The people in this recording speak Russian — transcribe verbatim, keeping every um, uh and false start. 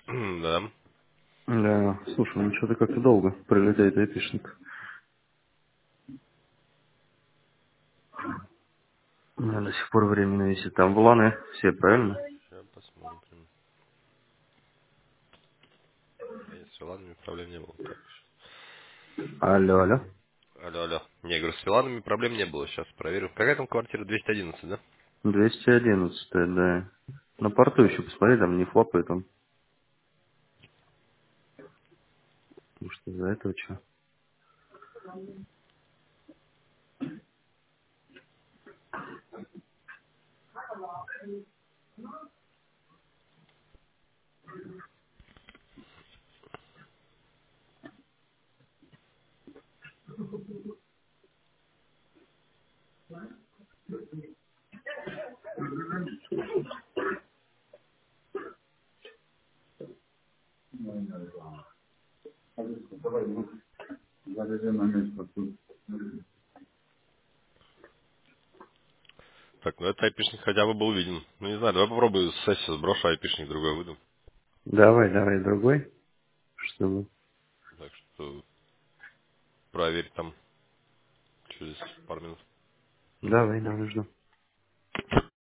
Да. Да, слушай, ну что-то как-то долго прилетает айпишник. У меня до сих пор временно висит. Там вланы все, правильно? Сейчас посмотрим. Нет, с Филанами проблем не было. Так. Алло, алло. Алло, алло. Не, я говорю, с Филанами проблем не было. Сейчас проверю. Какая там квартира? двести одиннадцать, да? двести одиннадцать, да. На порту еще посмотри, там не флопает он. Может, из-за этого что? Так, ну этот айпишник хотя бы был виден. Ну не знаю, давай попробую с сессии сброшу, айпишник другой выйду. Давай, давай, другой, чтобы... Так что проверь там через пару минут. Давай, давай, жду.